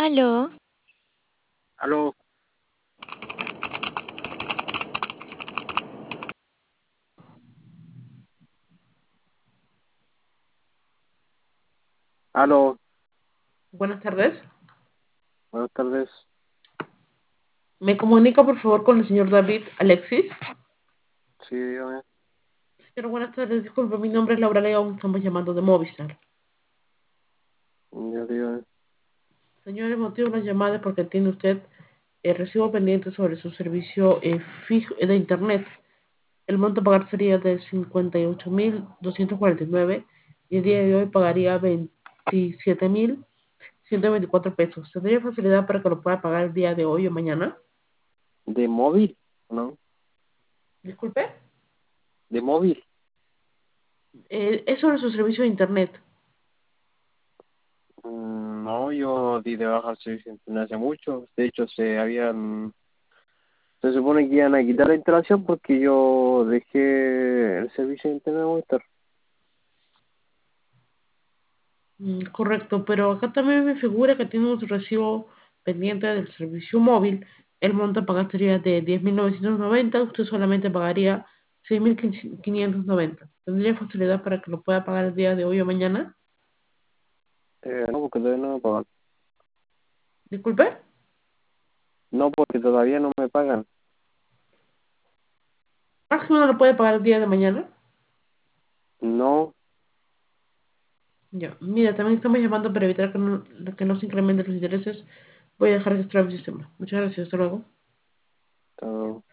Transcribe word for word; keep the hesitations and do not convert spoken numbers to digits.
Aló, Aló, aló, Buenas tardes. buenas tardes. Me comunica por favor con el señor David Alexis. Sí, dígame. Señor, buenas tardes. Disculpe, mi nombre es Laura León. Estamos llamando de Movistar. Ya dígame. Señor, el motivo de la llamada es porque tiene usted el recibo pendiente sobre su servicio eh, fijo de Internet. El monto a pagar sería de cincuenta y ocho mil doscientos cuarenta y nueve y el día de hoy pagaría veintisiete mil ciento veinticuatro pesos. ¿Tendría facilidad para que lo pueda pagar el día de hoy o mañana? ¿De móvil? ¿No? Disculpe. ¿De móvil? Eh, es sobre su servicio de Internet. Mm, no, yo di de baja el servicio de internet hace mucho. De hecho, se habían... Se supone que iban a quitar la instalación porque yo dejé el servicio de internet de Movistar. Mm, correcto, pero acá también me figura que tiene un recibo pendiente del servicio móvil. El monto a pagar sería de diez mil novecientos noventa. Usted solamente pagaría seis mil quinientos noventa. ¿Tendría facilidad para que lo pueda pagar el día de hoy o mañana? Eh, no, porque todavía no me pagan. Disculpe. No, porque todavía no me pagan. ¿Máximo no lo puede pagar el día de mañana? No, Ya, mira, también estamos llamando para evitar que no, que no se incrementen los intereses. Voy a dejar registrar el sistema. Muchas gracias, hasta luego. todo.